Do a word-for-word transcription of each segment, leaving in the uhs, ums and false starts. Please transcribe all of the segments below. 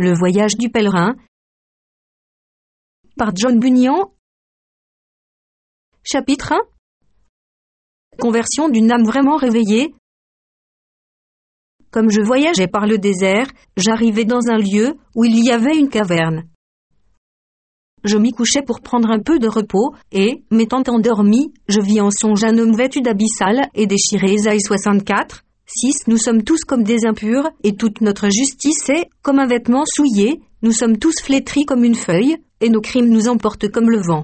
Le voyage du pèlerin par John Bunyan. Chapitre un. Conversion d'une âme vraiment réveillée. Comme je voyageais par le désert, j'arrivai dans un lieu où il y avait une caverne. Je m'y couchai pour prendre un peu de repos, et, m'étant endormi, je vis en songe un homme vêtu d'habits sales et déchiré. Ésaïe soixante-quatre, six. Nous sommes tous comme des impurs, et toute notre justice est comme un vêtement souillé, nous sommes tous flétris comme une feuille, et nos crimes nous emportent comme le vent.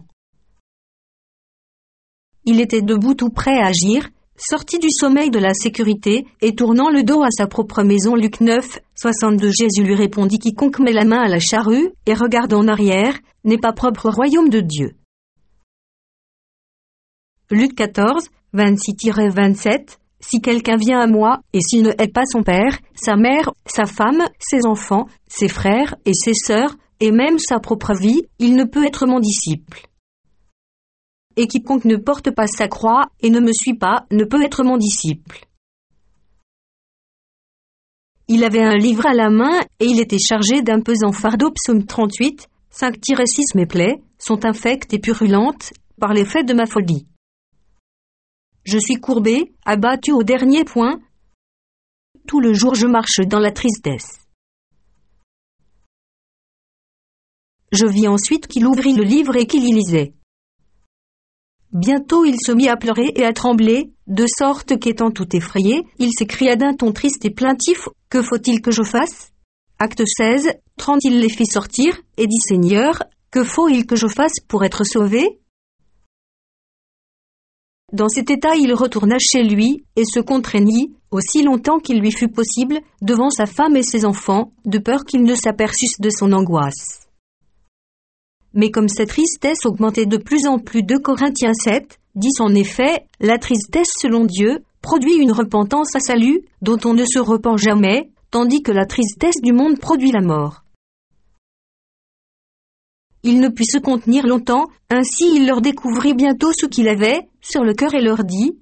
Il était debout tout prêt à agir, sorti du sommeil de la sécurité, et tournant le dos à sa propre maison. Luc neuf, soixante-deux. Jésus lui répondit: quiconque met la main à la charrue, et regarde en arrière, n'est pas propre au royaume de Dieu. Luc quatorze, vingt-six à vingt-sept. Si quelqu'un vient à moi, et s'il ne hait pas son père, sa mère, sa femme, ses enfants, ses frères et ses sœurs, et même sa propre vie, il ne peut être mon disciple. Et quiconque ne porte pas sa croix, et ne me suit pas, ne peut être mon disciple. Il avait un livre à la main, et il était chargé d'un pesant fardeau. Psaume trente-huit, cinq à six. Mes plaies sont infectes et purulentes, par l'effet de ma folie. Je suis courbé, abattu au dernier point. Tout le jour je marche dans la tristesse. Je vis ensuite qu'il ouvrit le livre et qu'il y lisait. Bientôt il se mit à pleurer et à trembler, de sorte qu'étant tout effrayé, il s'écria d'un ton triste et plaintif: que faut-il que je fasse? Acte seize, trente. Il les fit sortir, et dit: Seigneur, que faut-il que je fasse pour être sauvé? Dans cet état il retourna chez lui, et se contraignit, aussi longtemps qu'il lui fut possible, devant sa femme et ses enfants, de peur qu'ils ne s'aperçussent de son angoisse. Mais comme sa tristesse augmentait de plus en plus, deux Corinthiens sept, dix. En effet, la tristesse selon Dieu produit une repentance à salut, dont on ne se repent jamais, tandis que la tristesse du monde produit la mort. Il ne put se contenir longtemps, ainsi il leur découvrit bientôt ce qu'il avait sur le cœur et leur dit: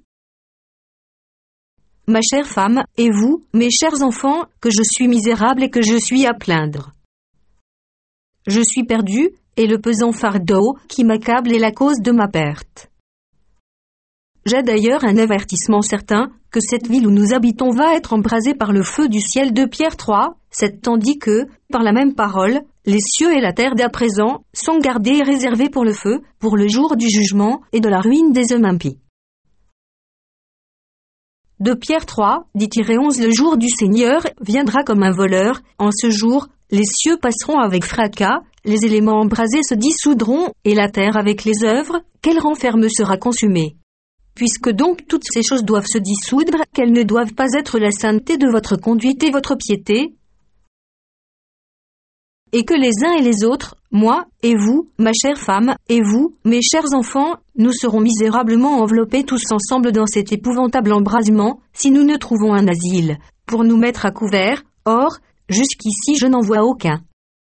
Ma chère femme, et vous, mes chers enfants, que je suis misérable et que je suis à plaindre. Je suis perdu, et le pesant fardeau qui m'accable est la cause de ma perte. J'ai d'ailleurs un avertissement certain, que cette ville où nous habitons va être embrasée par le feu du ciel. deux Pierre trois, sept. Tandis que, par la même parole, les cieux et la terre d'à présent sont gardés et réservés pour le feu, pour le jour du jugement et de la ruine des hommes impies. deux Pierre trois, dix à onze. Le jour du Seigneur viendra comme un voleur. En ce jour, les cieux passeront avec fracas, les éléments embrasés se dissoudront, et la terre avec les œuvres qu'elle renferme sera consumée. Puisque donc toutes ces choses doivent se dissoudre, qu'elles ne doivent pas être la sainteté de votre conduite et votre piété, et que les uns et les autres, moi, et vous, ma chère femme, et vous, mes chers enfants, nous serons misérablement enveloppés tous ensemble dans cet épouvantable embrasement, si nous ne trouvons un asile, pour nous mettre à couvert. Or, jusqu'ici je n'en vois aucun.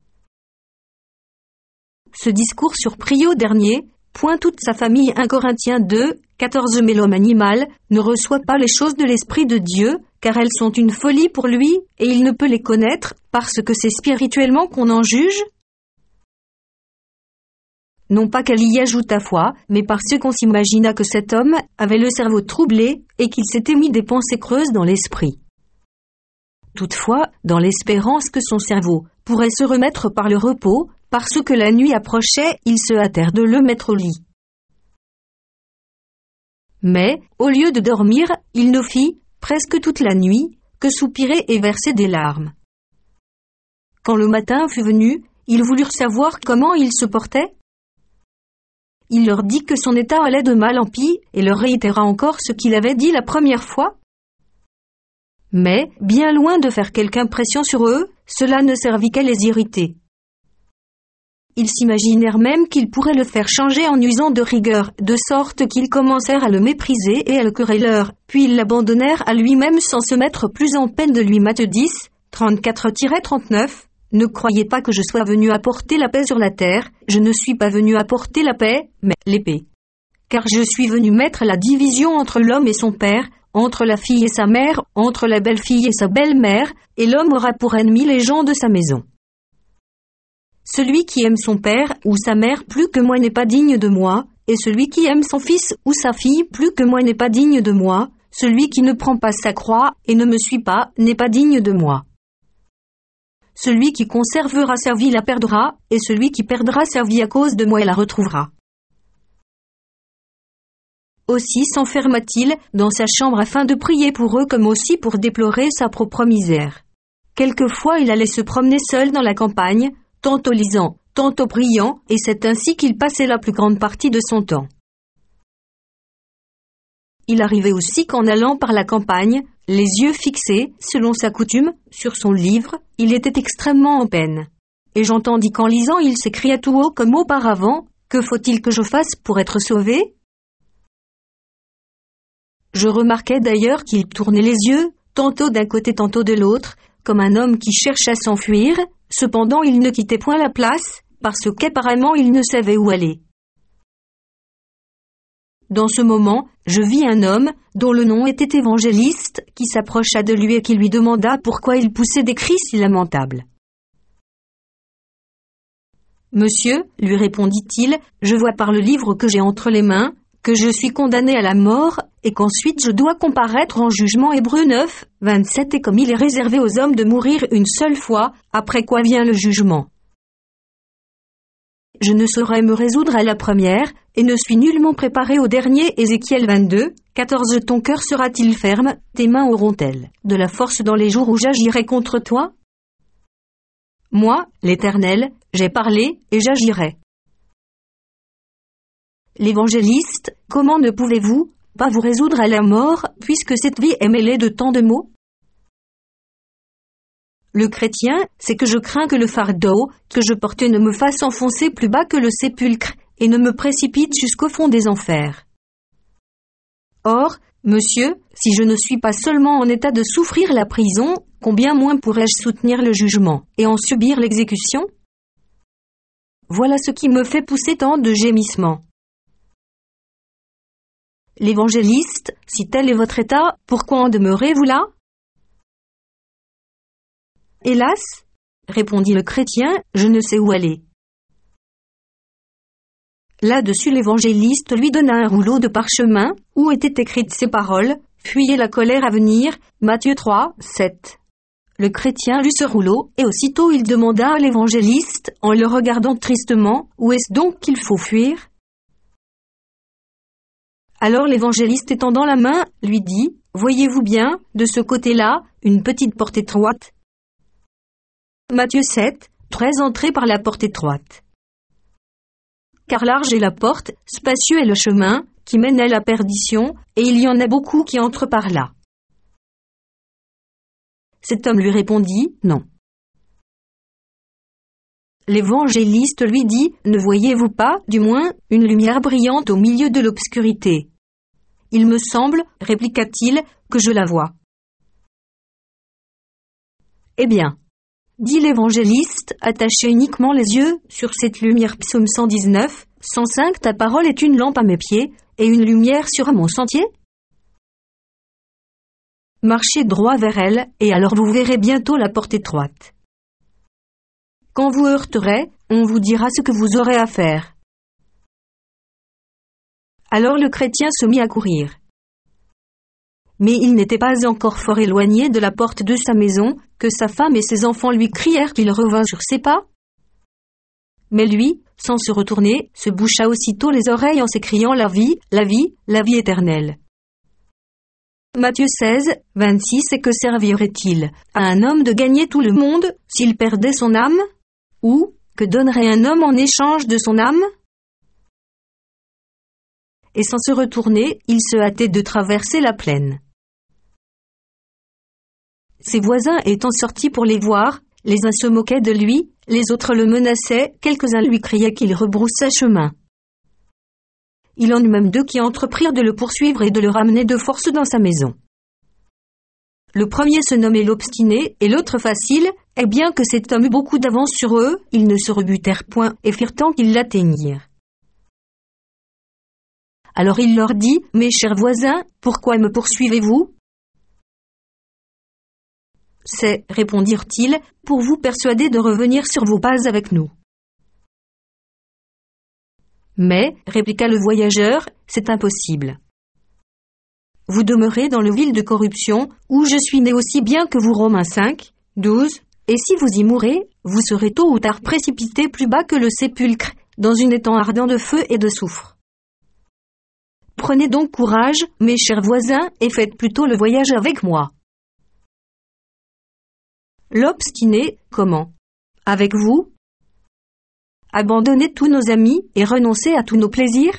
Ce discours surprit au dernier point toute sa famille. un Corinthiens deux, quatorze. Mais l'homme animal ne reçoit pas les choses de l'Esprit de Dieu, car elles sont une folie pour lui, et il ne peut les connaître, parce que c'est spirituellement qu'on en juge. Non pas qu'elle y ajoute à foi, mais parce qu'on s'imagina que cet homme avait le cerveau troublé, et qu'il s'était mis des pensées creuses dans l'esprit. Toutefois, dans l'espérance que son cerveau pourrait se remettre par le repos, parce que la nuit approchait, ils se hâtèrent de le mettre au lit. Mais, au lieu de dormir, il ne fit, presque toute la nuit, que soupirer et verser des larmes. Quand le matin fut venu, ils voulurent savoir comment il se portait. Il leur dit que son état allait de mal en pis, et leur réitéra encore ce qu'il avait dit la première fois. Mais, bien loin de faire quelque impression sur eux, cela ne servit qu'à les irriter. Ils s'imaginèrent même qu'ils pourraient le faire changer en usant de rigueur, de sorte qu'ils commencèrent à le mépriser et à le quereller, puis ils l'abandonnèrent à lui-même sans se mettre plus en peine de lui. Matthieu dix, trente-quatre à trente-neuf. Ne croyez pas que je sois venu apporter la paix sur la terre, je ne suis pas venu apporter la paix, mais l'épée. Car je suis venu mettre la division entre l'homme et son père, entre la fille et sa mère, entre la belle-fille et sa belle-mère, et l'homme aura pour ennemi les gens de sa maison. celui qui aime son père ou sa mère plus que moi n'est pas digne de moi, et celui qui aime son fils ou sa fille plus que moi n'est pas digne de moi, celui qui ne prend pas sa croix et ne me suit pas n'est pas digne de moi. Celui qui conservera sa vie la perdra, et celui qui perdra sa vie à cause de moi la retrouvera. Aussi s'enferma-t-il dans sa chambre afin de prier pour eux comme aussi pour déplorer sa propre misère. Quelquefois il allait se promener seul dans la campagne, tantôt lisant, tantôt priant, et c'est ainsi qu'il passait la plus grande partie de son temps. Il arrivait aussi qu'en allant par la campagne, les yeux fixés, selon sa coutume, sur son livre, il était extrêmement en peine. Et j'entendis qu'en lisant il s'écria tout haut comme auparavant, « Que faut-il que je fasse pour être sauvé ?» Je remarquai d'ailleurs qu'il tournait les yeux, tantôt d'un côté tantôt de l'autre, comme un homme qui cherche à s'enfuir, cependant il ne quittait point la place, parce qu'apparemment il ne savait où aller. Dans ce moment, je vis un homme, dont le nom était Évangéliste, qui s'approcha de lui et qui lui demanda pourquoi il poussait des cris si lamentables. « Monsieur, lui répondit-il, je vois par le livre que j'ai entre les mains, que je suis condamné à la mort, et qu'ensuite je dois comparaître en jugement. Hébreux neuf, vingt-sept. Et comme il est réservé aux hommes de mourir une seule fois, après quoi vient le jugement. Je ne saurais me résoudre à la première, et ne suis nullement préparé au dernier. Ézéchiel vingt-deux, quatorze. Ton cœur sera-t-il ferme, tes mains auront-elles de la force dans les jours où j'agirai contre toi? Moi, l'Éternel, j'ai parlé, et j'agirai. L'évangéliste, comment ne pouvez-vous pas vous résoudre à la mort, puisque cette vie est mêlée de tant de maux? Le chrétien, c'est que je crains que le fardeau que je porte ne me fasse enfoncer plus bas que le sépulcre, et ne me précipite jusqu'au fond des enfers. Or, monsieur, si je ne suis pas seulement en état de souffrir la prison, combien moins pourrais-je soutenir le jugement, et en subir l'exécution? Voilà ce qui me fait pousser tant de gémissements. L'évangéliste, si tel est votre état, pourquoi en demeurez-vous là? Hélas, répondit le chrétien, je ne sais où aller. Là-dessus l'évangéliste lui donna un rouleau de parchemin, où étaient écrites ces paroles, « Fuyez la colère à venir » Matthieu trois, sept. Le chrétien lut ce rouleau, et aussitôt il demanda à l'évangéliste, en le regardant tristement, « Où est-ce donc qu'il faut fuir ?» Alors l'évangéliste étendant la main, lui dit, « Voyez-vous bien, de ce côté-là, une petite porte étroite ?» Matthieu sept, treize. Entrez par la porte étroite. Car large est la porte, spacieux est le chemin, qui mène à la perdition, et il y en a beaucoup qui entrent par là. Cet homme lui répondit, non. L'évangéliste lui dit, ne voyez-vous pas, du moins, une lumière brillante au milieu de l'obscurité? Il me semble, répliqua-t-il, que je la vois. Eh bien, dit l'évangéliste, attachez uniquement les yeux sur cette lumière. Psaume cent dix-neuf, cent cinq. Ta parole est une lampe à mes pieds, et une lumière sur mon sentier. Marchez droit vers elle, et alors vous verrez bientôt la porte étroite. Quand vous heurterez, on vous dira ce que vous aurez à faire. Alors le chrétien se mit à courir. Mais il n'était pas encore fort éloigné de la porte de sa maison, que sa femme et ses enfants lui crièrent qu'il revint sur ses pas. Mais lui, sans se retourner, se boucha aussitôt les oreilles en s'écriant « La vie, la vie, la vie éternelle ». Matthieu seize, vingt-six. Et que servirait-il à un homme de gagner tout le monde, s'il perdait son âme? Ou, que donnerait un homme en échange de son âme? Et sans se retourner, il se hâtait de traverser la plaine. Ses voisins étant sortis pour les voir, les uns se moquaient de lui, les autres le menaçaient, quelques-uns lui criaient qu'il rebroussait chemin. Il en eut même deux qui entreprirent de le poursuivre et de le ramener de force dans sa maison. Le premier se nommait l'obstiné et l'autre facile, et bien que cet homme eût beaucoup d'avance sur eux, ils ne se rebutèrent point et firent tant qu'ils l'atteignirent. Alors il leur dit, « Mes chers voisins, pourquoi me poursuivez-vous » C'est, répondirent-ils, pour vous persuader de revenir sur vos pas avec nous. mais, répliqua le voyageur, c'est impossible. Vous demeurez dans le ville de corruption, où je suis né aussi bien que vous. Romains cinq, douze. Et si vous y mourrez, vous serez tôt ou tard précipité plus bas que le sépulcre, dans un étang ardent de feu et de soufre. Prenez donc courage, mes chers voisins, et faites plutôt le voyage avec moi. L'obstiné, comment? Avec vous? Abandonner tous nos amis et renoncer à tous nos plaisirs?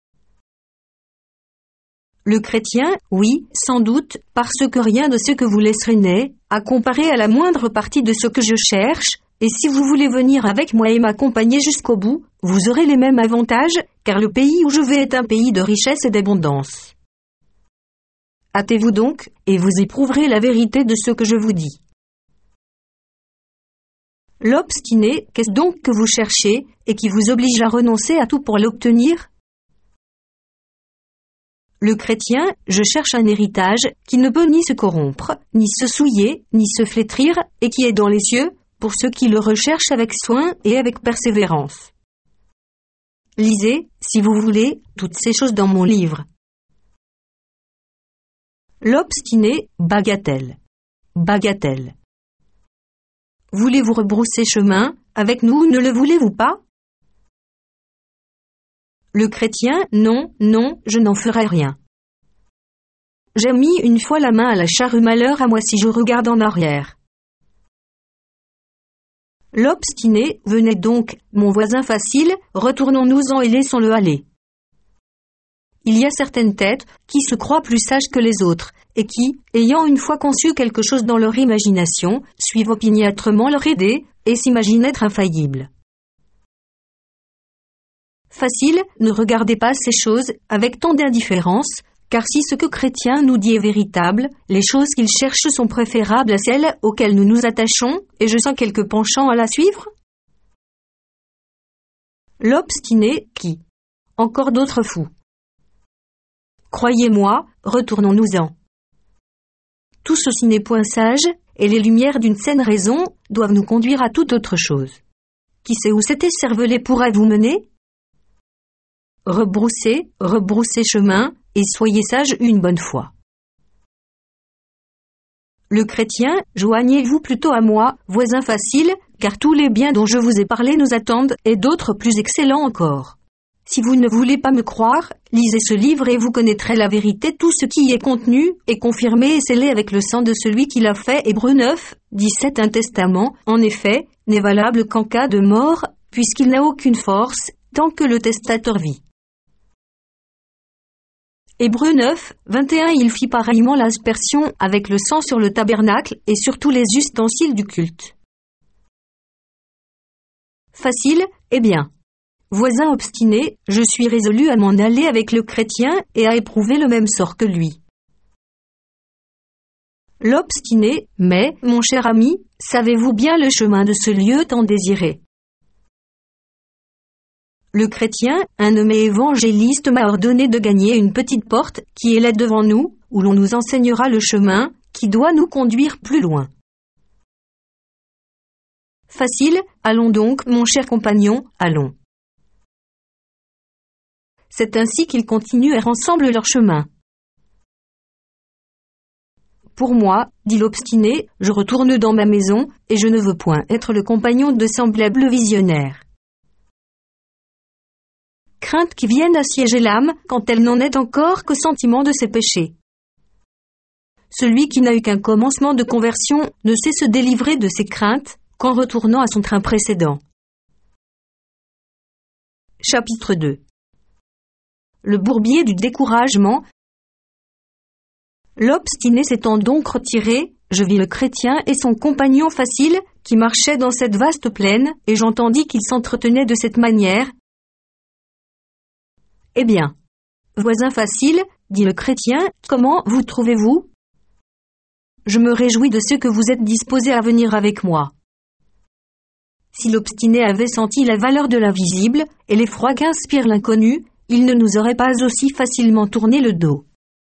Le chrétien, oui, sans doute, parce que rien de ce que vous laisserez n'est, à comparer à la moindre partie de ce que je cherche, et si vous voulez venir avec moi et m'accompagner jusqu'au bout, vous aurez les mêmes avantages, car le pays où je vais est un pays de richesse et d'abondance. Hâtez-vous donc, et vous éprouverez la vérité de ce que je vous dis. L'obstiné, qu'est-ce donc que vous cherchez, et qui vous oblige à renoncer à tout pour l'obtenir? Le chrétien, je cherche un héritage qui ne peut ni se corrompre, ni se souiller, ni se flétrir, et qui est dans les cieux, pour ceux qui le recherchent avec soin et avec persévérance. Lisez, si vous voulez, toutes ces choses dans mon livre. L'obstiné, bagatelle. Bagatelle. Voulez-vous rebrousser chemin, avec nous, ne le voulez-vous pas? Le chrétien, non, non, je n'en ferai rien. J'ai mis une fois la main à la charrue, malheur à moi si je regarde en arrière. L'obstiné, venez donc, mon voisin facile, retournons-nous-en et laissons-le aller. Il y a certaines têtes qui se croient plus sages que les autres, et qui, ayant une fois conçu quelque chose dans leur imagination, suivent opiniâtrement leur idée, et s'imaginent être infaillibles. Facile, ne regardez pas ces choses avec tant d'indifférence, car si ce que Chrétien nous dit est véritable, les choses qu'il cherche sont préférables à celles auxquelles nous nous attachons, et je sens quelque penchant à la suivre. L'obstiné, qui? Encore d'autres fous. Croyez-moi, retournons-nous-en. Tout ceci n'est point sage, et les lumières d'une saine raison doivent nous conduire à toute autre chose. Qui sait où cet écervelé pourra vous mener? Rebroussez, rebroussez chemin, et soyez sages une bonne fois. Le chrétien, joignez-vous plutôt à moi, voisin facile, car tous les biens dont je vous ai parlé nous attendent, et d'autres plus excellents encore. Si vous ne voulez pas me croire, lisez ce livre et vous connaîtrez la vérité. Tout ce qui y est contenu est confirmé et scellé avec le sang de celui qui l'a fait. Hébreux neuf, dix-sept. Un testament, en effet, n'est valable qu'en cas de mort, puisqu'il n'a aucune force, tant que le testateur vit. Hébreux neuf, vingt et un. Il fit pareillement l'aspersion avec le sang sur le tabernacle et sur tous les ustensiles du culte. Facile, eh bien. Voisin obstiné, je suis résolu à m'en aller avec le chrétien et à éprouver le même sort que lui. L'obstiné, mais, mon cher ami, savez-vous bien le chemin de ce lieu tant désiré? Le chrétien, un nommé évangéliste, m'a ordonné de gagner une petite porte qui est là devant nous, où l'on nous enseignera le chemin qui doit nous conduire plus loin. Facile, allons donc, mon cher compagnon, allons. C'est ainsi qu'ils continuèrent ensemble leur chemin. Pour moi, dit l'obstiné, je retourne dans ma maison, et je ne veux point être le compagnon de semblables visionnaires. Crainte qui vienne assiéger l'âme quand elle n'en est encore qu'au sentiment de ses péchés. Celui qui n'a eu qu'un commencement de conversion ne sait se délivrer de ses craintes qu'en retournant à son train précédent. Chapitre deux. Le bourbier du découragement. L'obstiné s'étant donc retiré, je vis le chrétien et son compagnon facile qui marchaient dans cette vaste plaine, et j'entendis qu'ils s'entretenaient de cette manière. Eh bien, voisin facile, dit le chrétien, comment vous trouvez-vous? Je me réjouis de ce que vous êtes disposé à venir avec moi. Si l'obstiné avait senti la valeur de l'invisible et l'effroi qu'inspire l'inconnu, il ne nous aurait pas aussi facilement tourné le dos.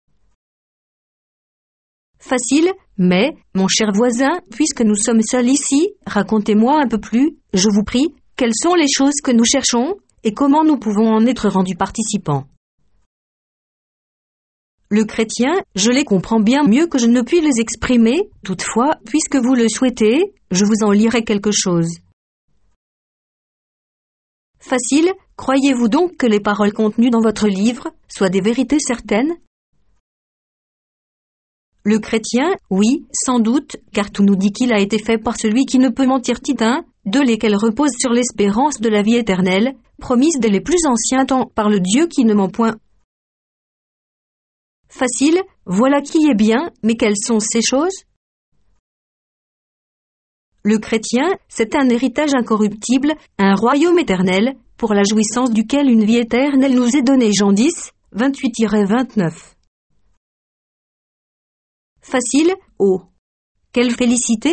Facile, mais, mon cher voisin, puisque nous sommes seuls ici, racontez-moi un peu plus, je vous prie, quelles sont les choses que nous cherchons, et comment nous pouvons en être rendus participants. Le chrétien, je les comprends bien mieux que je ne puis les exprimer, toutefois, puisque vous le souhaitez, je vous en lirai quelque chose. Facile, croyez-vous donc que les paroles contenues dans votre livre soient des vérités certaines? Le chrétien, oui, sans doute, car tout nous dit qu'il a été fait par celui qui ne peut mentir. Tite un, deux lesquels reposent sur l'espérance de la vie éternelle, promise dès les plus anciens temps par le Dieu qui ne ment point. Facile, voilà qui est bien, mais quelles sont ces choses? Le chrétien, c'est un héritage incorruptible, un royaume éternel, pour la jouissance duquel une vie éternelle nous est donnée. Jean dix, vingt-huit à vingt-neuf. Facile, oh! Quelle félicité!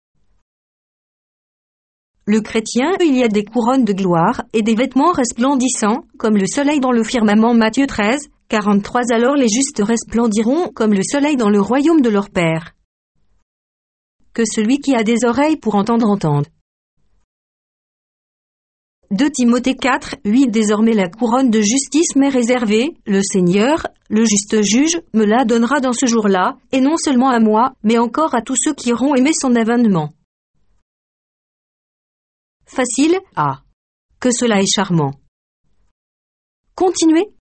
Le chrétien, il y a des couronnes de gloire et des vêtements resplendissants, comme le soleil dans le firmament. Matthieu treize, quarante-trois. Alors les justes resplendiront comme le soleil dans le royaume de leur Père. Que celui qui a des oreilles pour entendre entende. deux Timothée quatre, huit. Désormais la couronne de justice m'est réservée, le Seigneur, le juste juge, me la donnera dans ce jour-là, et non seulement à moi, mais encore à tous ceux qui auront aimé son avènement. Facile, ah! Que cela est charmant! Continuez.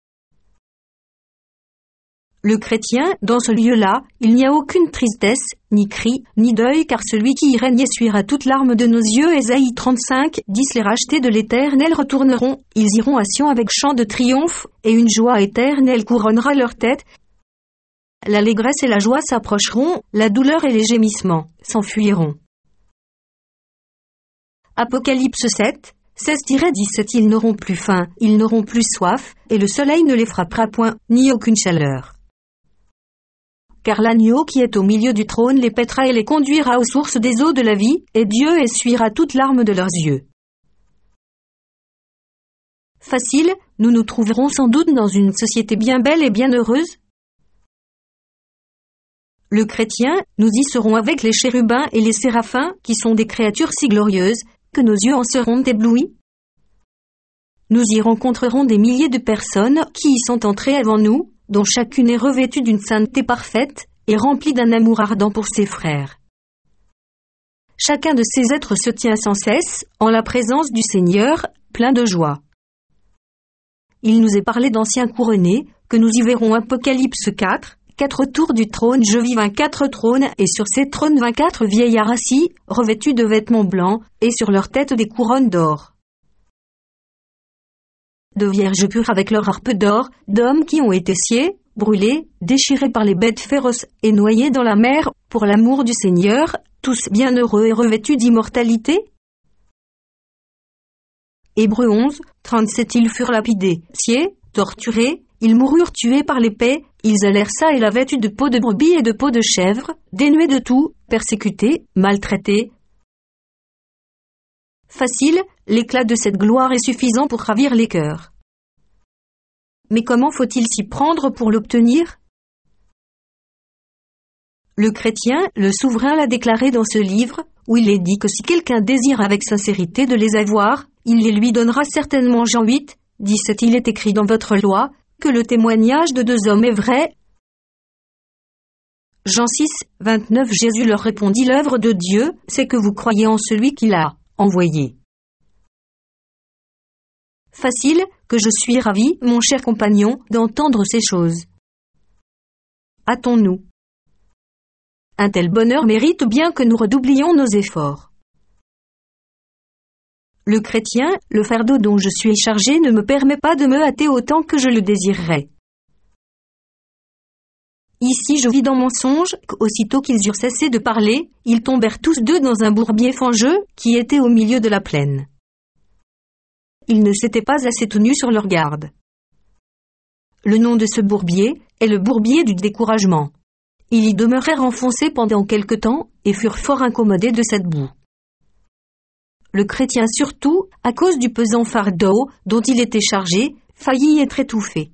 Le chrétien, dans ce lieu-là, il n'y a aucune tristesse, ni cri, ni deuil, car celui qui y règne essuiera toute larme de nos yeux. Ésaïe trente-cinq, dix. Les rachetés de l'Éternel retourneront, ils iront à Sion avec chant de triomphe, et une joie éternelle couronnera leur tête. L'allégresse et la joie s'approcheront, la douleur et les gémissements s'enfuiront. Apocalypse sept, seize à dix-sept. Ils n'auront plus faim, ils n'auront plus soif, et le soleil ne les frappera point, ni aucune chaleur. Car l'agneau qui est au milieu du trône les paîtra et les conduira aux sources des eaux de la vie, et Dieu essuiera toute larme de leurs yeux. Facile, nous nous trouverons sans doute dans une société bien belle et bien heureuse. Le chrétien, nous y serons avec les chérubins et les séraphins, qui sont des créatures si glorieuses, que nos yeux en seront éblouis. Nous y rencontrerons des milliers de personnes qui y sont entrées avant nous, dont chacune est revêtue d'une sainteté parfaite et remplie d'un amour ardent pour ses frères. Chacun de ces êtres se tient sans cesse, en la présence du Seigneur, plein de joie. Il nous est parlé d'anciens couronnés, que nous y verrons. Apocalypse quatre, quatre tours du trône. Je vis vingt-quatre trônes, et sur ces trônes vingt-quatre vieillards assis, revêtus de vêtements blancs, et sur leurs têtes des couronnes d'or. De vierges pures avec leurs harpes d'or, d'hommes qui ont été sciés, brûlés, déchirés par les bêtes féroces et noyés dans la mer, pour l'amour du Seigneur, tous bienheureux et revêtus d'immortalité. Hébreux onze, trente-sept. Ils furent lapidés, sciés, torturés, ils moururent tués par l'épée, ils allèrent ça et la vêtue de peau de brebis et de peau de chèvre, dénués de tout, persécutés, maltraités. Facile, l'éclat de cette gloire est suffisant pour ravir les cœurs. Mais comment faut-il s'y prendre pour l'obtenir? Le chrétien, le souverain l'a déclaré dans ce livre, où il est dit que si quelqu'un désire avec sincérité de les avoir, il les lui donnera certainement. Jean huit, dix-sept. Il est écrit dans votre loi que le témoignage de deux hommes est vrai. Jean six, vingt-neuf. Jésus leur répondit: l'œuvre de Dieu, c'est que vous croyez en celui qui l'a envoyé. Facile, que je suis ravi, mon cher compagnon, d'entendre ces choses. Hâtons-nous. Un tel bonheur mérite bien que nous redoublions nos efforts. Le chrétien, le fardeau dont je suis chargé ne me permet pas de me hâter autant que je le désirerais. Ici je vis dans mon songe qu'aussitôt qu'ils eurent cessé de parler, ils tombèrent tous deux dans un bourbier fangeux qui était au milieu de la plaine. Ils ne s'étaient pas assez tenus sur leur garde. Le nom de ce bourbier est le bourbier du découragement. Ils y demeurèrent enfoncés pendant quelque temps et furent fort incommodés de cette boue. Le chrétien surtout, à cause du pesant fardeau dont il était chargé, faillit être étouffé.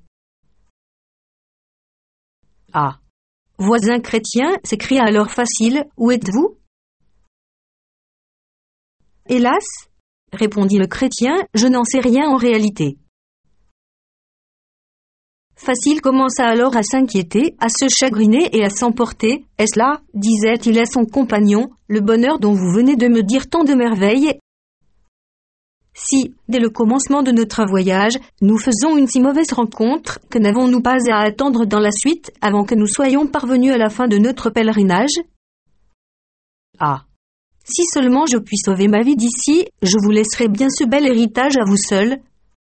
Ah! Voisin chrétien, s'écria alors Facile, où êtes-vous? Hélas, répondit le chrétien, je n'en sais rien en réalité. Facile commença alors à s'inquiéter, à se chagriner et à s'emporter. Est-ce là, disait-il à son compagnon, le bonheur dont vous venez de me dire tant de merveilles? Si, dès le commencement de notre voyage, nous faisons une si mauvaise rencontre, que n'avons-nous pas à attendre dans la suite, avant que nous soyons parvenus à la fin de notre pèlerinage? Ah! Si seulement je puis sauver ma vie d'ici, je vous laisserai bien ce bel héritage à vous seul.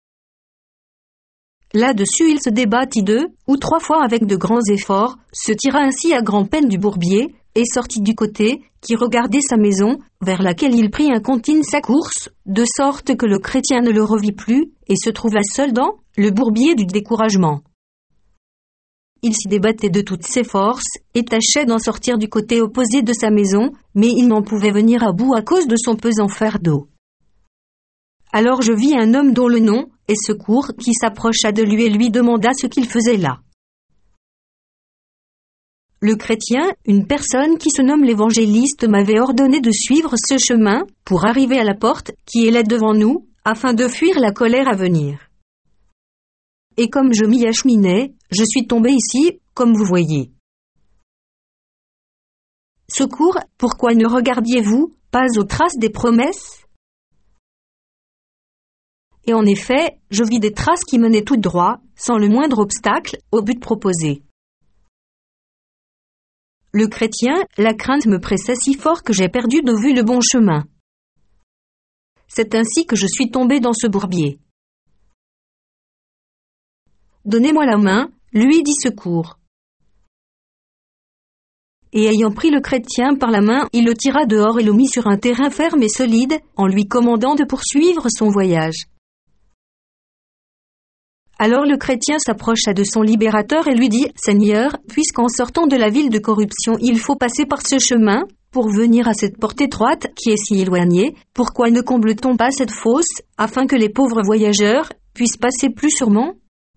Là-dessus il se débattit deux ou trois fois avec de grands efforts, se tira ainsi à grand-peine du bourbier, et sortit du côté, qui regardait sa maison, vers laquelle il prit incontinent sa course, de sorte que le chrétien ne le revit plus, et se trouva seul dans le bourbier du découragement. Il s'y débattait de toutes ses forces, et tâchait d'en sortir du côté opposé de sa maison, mais il n'en pouvait venir à bout à cause de son pesant fardeau. Alors je vis un homme dont le nom est Secours qui s'approcha de lui et lui demanda ce qu'il faisait là. Le chrétien, une personne qui se nomme l'évangéliste, m'avait ordonné de suivre ce chemin pour arriver à la porte qui est là devant nous, afin de fuir la colère à venir. Et comme je m'y acheminais, je suis tombé ici, comme vous voyez. Secours, pourquoi ne regardiez-vous pas aux traces des promesses? Et en effet, je vis des traces qui menaient tout droit, sans le moindre obstacle, au but proposé. Le chrétien, la crainte me pressait si fort que j'ai perdu de vue le bon chemin. C'est ainsi que je suis tombé dans ce bourbier. Donnez-moi la main, lui dit Secours. Et ayant pris le chrétien par la main, il le tira dehors et le mit sur un terrain ferme et solide, en lui commandant de poursuivre son voyage. Alors le chrétien s'approcha de son libérateur et lui dit « Seigneur, puisqu'en sortant de la ville de corruption il faut passer par ce chemin, pour venir à cette porte étroite qui est si éloignée, pourquoi ne comble-t-on pas cette fosse, afin que les pauvres voyageurs puissent passer plus sûrement ?»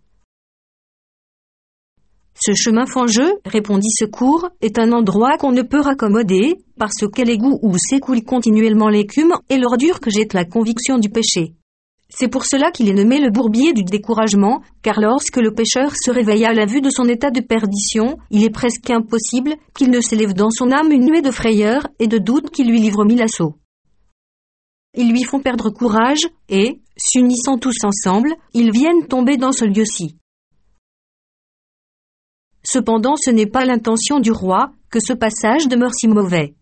Ce chemin fangeux, répondit Secours, est un endroit qu'on ne peut raccommoder, parce qu'est l'égout où s'écoule continuellement l'écume et l'ordure que jette la conviction du péché. C'est pour cela qu'il est nommé le bourbier du découragement, car lorsque le pécheur se réveille à la vue de son état de perdition, il est presque impossible qu'il ne s'élève dans son âme une nuée de frayeur et de doute qui lui livre mille assauts. Ils lui font perdre courage, et, s'unissant tous ensemble, ils viennent tomber dans ce lieu-ci. Cependant ce n'est pas l'intention du roi, que ce passage demeure si mauvais.